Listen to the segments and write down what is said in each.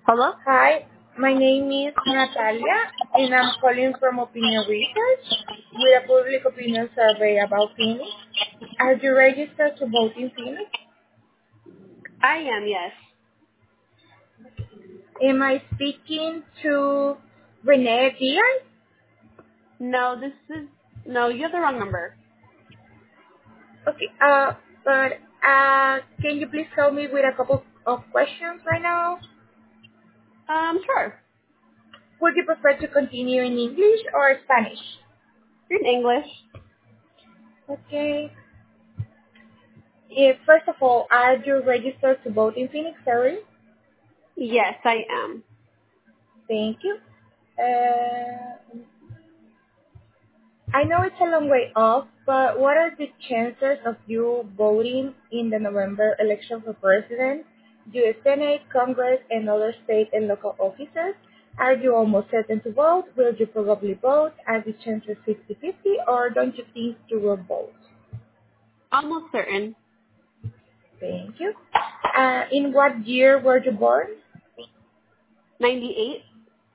Hello? Hi, my name is Natalia, and I'm calling from Opinion Research with a public opinion survey about Phoenix. Are you registered to vote in Phoenix? I am, yes. Am I speaking to Renee Diaz? No, no, you have the wrong number. Okay, but can you please help me with a couple of questions right now? Sure. Would you prefer to continue in English or Spanish? You're in English. Okay. First of all, are you registered to vote in Phoenix, Sorry. Yes, I am. Thank you. Uh, I know it's a long way off, but what are the chances of you voting in the November election for president, U.S. Senate, Congress, and other state and local offices? Are you almost certain to vote? Will you probably vote? Are the chances 50-50, or don't you think you will vote? Almost certain. Thank you. In what year were you born? 98?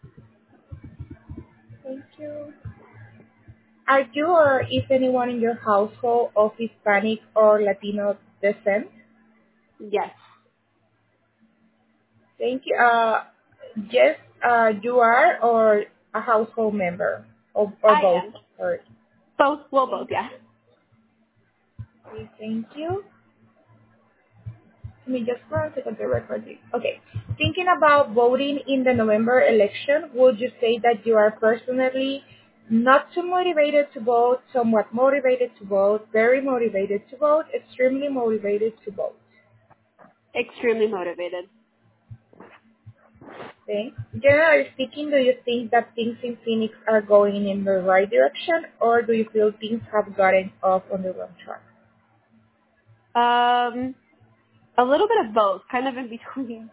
Thank you. Are you or is anyone in your household of Hispanic or Latino descent? Yes. Thank you. Yes, you are or a household member or I both. am. Sorry. Both, well, both, Thank yeah. you. Okay, thank you. Let me just 1 second to record it. Okay. Thinking about voting in the November election, would you say that you are personally not too motivated to vote, somewhat motivated to vote, very motivated to vote, extremely motivated to vote? Extremely motivated. Okay. Generally speaking, do you think that things in Phoenix are going in the right direction, or do you feel things have gotten off on the wrong track? Um, a little bit of both, kind of in between.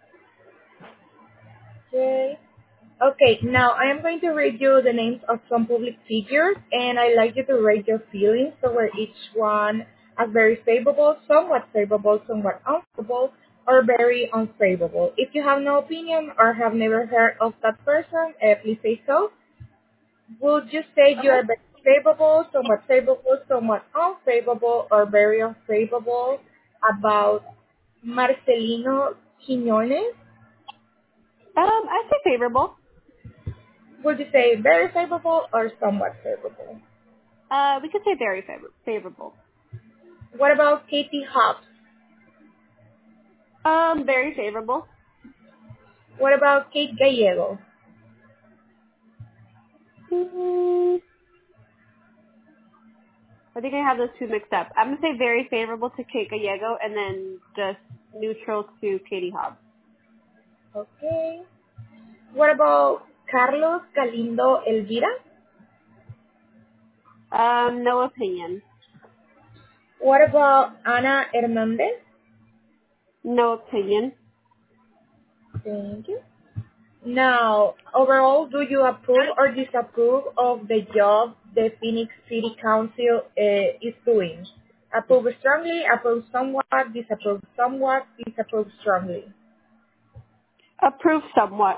Okay. Okay, now I am going to read you the names of some public figures, and I'd like you to rate your feelings toward each one as very favorable, somewhat unfavorable, or very unfavorable. If you have no opinion or have never heard of that person, please say so. Would you say you Okay. are very favorable, somewhat unfavorable, or very unfavorable about Marcelino Quiñones? I say favorable. Would you say very favorable or somewhat favorable? We could say very favorable. What about Katie Hobbs? Very favorable. What about Kate Gallego? Mm, I think I have those two mixed up. I'm gonna say very favorable to Kate Gallego and then just neutral to Katie Hobbs. Okay. What about Carlos Galindo Elvira? No opinion. What about Ana Hernandez? No opinion. Thank you. Now, overall, do you approve or disapprove of the job the Phoenix City Council is doing? Approve strongly, approve somewhat, disapprove strongly. Approve somewhat.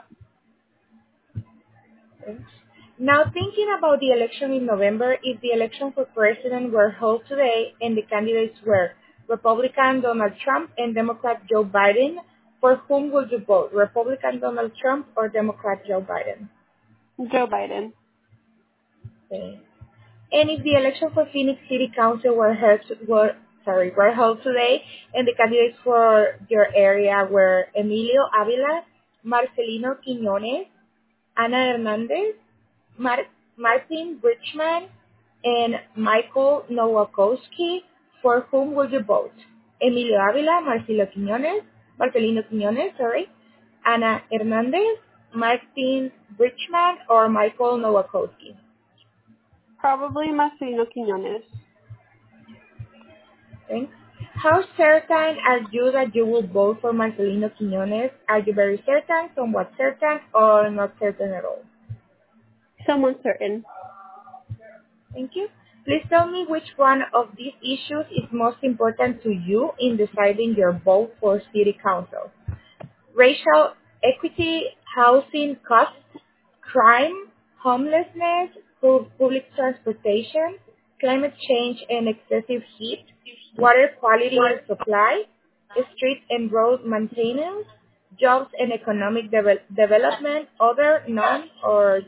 Okay. Now, thinking about the election in November, if the election for president were held today and the candidates were Republican Donald Trump and Democrat Joe Biden, for whom would you vote? Republican Donald Trump or Democrat Joe Biden? Joe Biden. Okay. And if the election for Phoenix City Council were held today, and the candidates for your area were Emilio Avila, Marcelino Quiñones, Ana Hernandez, Martin Richman, and Michael Nowakowski, for whom would you vote? Emilio Avila, Marcelino Quiñones, Ana Hernandez, Martin Richman, or Michael Nowakowski? Probably Marcelino Quiñones. Thanks. How certain are you that you will vote for Marcelino Quiñones? Are you very certain, somewhat certain, or not certain at all? Someone certain. Thank you. Please tell me which one of these issues is most important to you in deciding your vote for city council. Racial equity, housing costs, crime, homelessness, public transportation, climate change and excessive heat, water quality and supply, street and road maintenance, jobs and economic development, other, none, or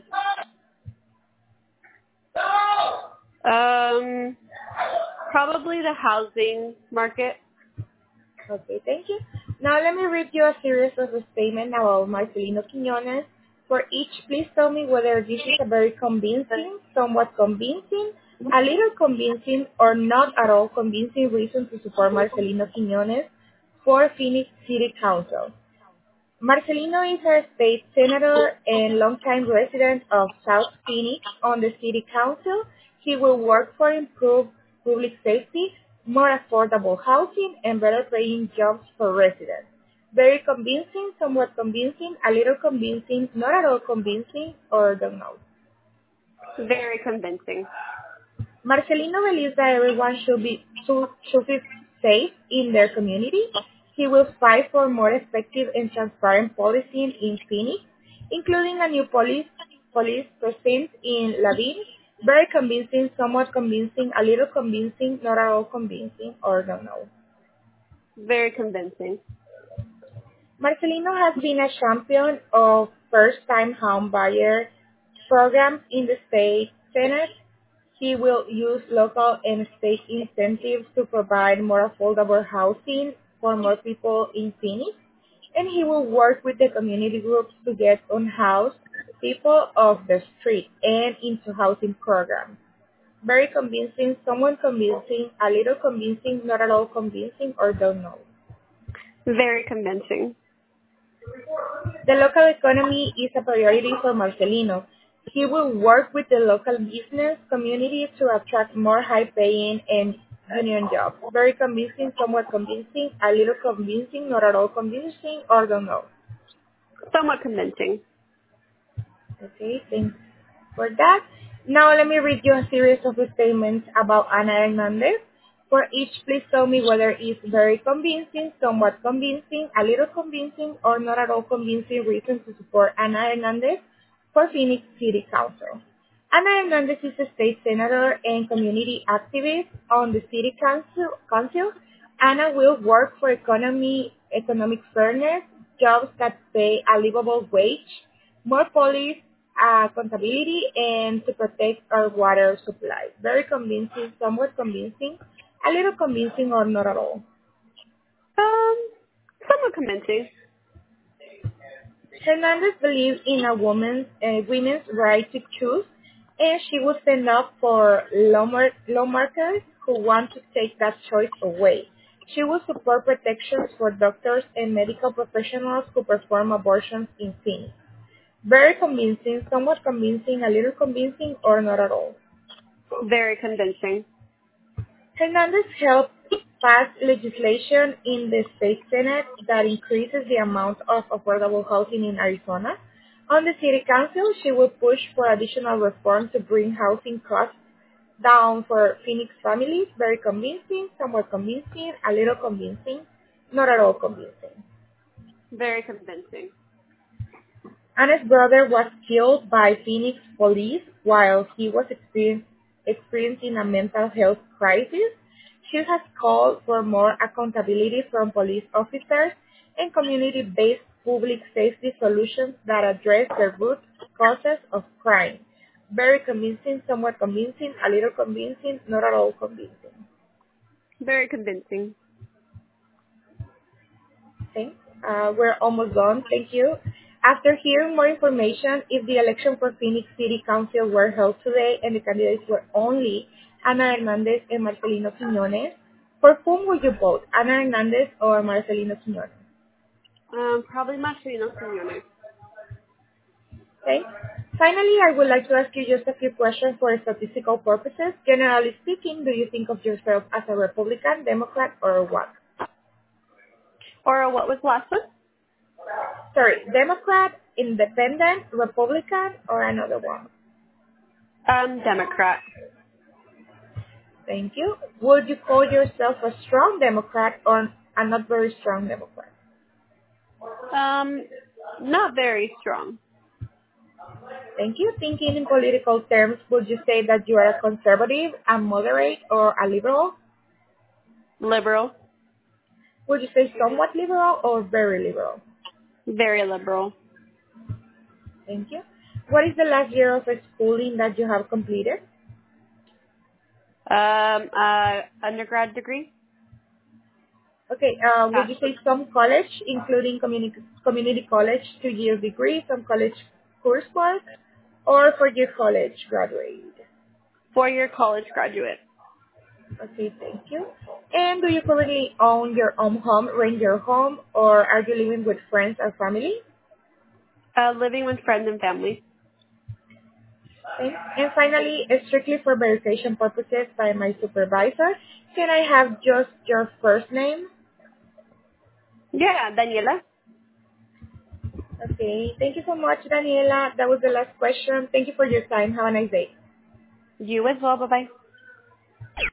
Um, Probably the housing market. okay, thank you. Now let me read you a series of statements about Marcelino Quiñones. For each, please tell me whether this is a very convincing, somewhat convincing, a little convincing, or not at all convincing reason to support Marcelino Quiñones for Phoenix City Council. Marcelino is a state senator and longtime resident of South Phoenix on the city council. He will work for improved public safety, more affordable housing, and better paying jobs for residents. Very convincing, somewhat convincing, a little convincing, not at all convincing, or don't know. Very convincing. Marcelino believes that everyone should be safe in their community. He will fight for more effective and transparent policing in Phoenix, including a new police precinct in Lavin. Very convincing, somewhat convincing, a little convincing, not at all convincing, or don't know. Very convincing. Marcelino has been a champion of first-time home buyer programs in the state Senate. He will use local and state incentives to provide more affordable housing for more people in Phoenix, and he will work with the community groups to get unhoused people off the street and into housing programs. Very convincing, somewhat convincing, a little convincing, not at all convincing, or don't know. Very convincing. The local economy is a priority for Marcelino. He will work with the local business community to attract more high-paying and union jobs. Very convincing, somewhat convincing, a little convincing, not at all convincing, or don't know. Somewhat convincing. Okay, thanks for that. Now let me read you a series of statements about Ana Hernandez. For each, please tell me whether it's very convincing, somewhat convincing, a little convincing, or not at all convincing reason to support Ana Hernandez for Phoenix City Council. Ana Hernandez is a state senator and community activist on the city council. Ana will work for economic fairness, jobs that pay a livable wage, more police accountability, and to protect our water supply. Very convincing, somewhat convincing, a little convincing, or not at all. Somewhat convincing. Hernandez believes in women's right to choose, and she will stand up for lawmakers who want to take that choice away. She will support protections for doctors and medical professionals who perform abortions in Phoenix. Very convincing, somewhat convincing, a little convincing, or not at all. Very convincing. Hernandez helped pass legislation in the state Senate that increases the amount of affordable housing in Arizona. On the city council, she will push for additional reform to bring housing costs down for Phoenix families. Very convincing, somewhat convincing, a little convincing, not at all convincing. Very convincing. Anna's brother was killed by Phoenix police while he was experiencing a mental health crisis. She has called for more accountability from police officers and community-based public safety solutions that address the root causes of crime. Very convincing, somewhat convincing, a little convincing, not at all convincing. Very convincing. Okay, we're almost done. Thank you. After hearing more information, if the election for Phoenix City Council were held today and the candidates were only Ana Hernandez and Marcelino Quiñones, for whom would you vote, Ana Hernandez or Marcelino Quiñones? Probably Marcelino Quiñones. Okay. Finally, I would like to ask you just a few questions for statistical purposes. Generally speaking, do you think of yourself as a Republican, Democrat, or what? Or what was the last one? Sorry, Democrat, Independent, Republican, or another one? Democrat. Thank you. Would you call yourself a strong Democrat or a not very strong Democrat? Not very strong. Thank you. Thinking in political terms, would you say that you are a conservative, a moderate, or a liberal? Liberal. Would you say somewhat liberal or very liberal? Very liberal. Thank you. What is the last year of schooling that you have completed? Undergrad degree. Okay, would you say some college, including community college, 2-year degree, some college coursework, or for your college graduate? 4-year college graduate. Okay, thank you. And do you currently own your own home, rent your home, or are you living with friends or family? Living with friends and family. Okay. And finally, strictly for verification purposes by my supervisor, can I have just your first name? Yeah, Daniela. Okay, thank you so much, Daniela. That was the last question. Thank you for your time. Have a nice day. You as well. Bye bye.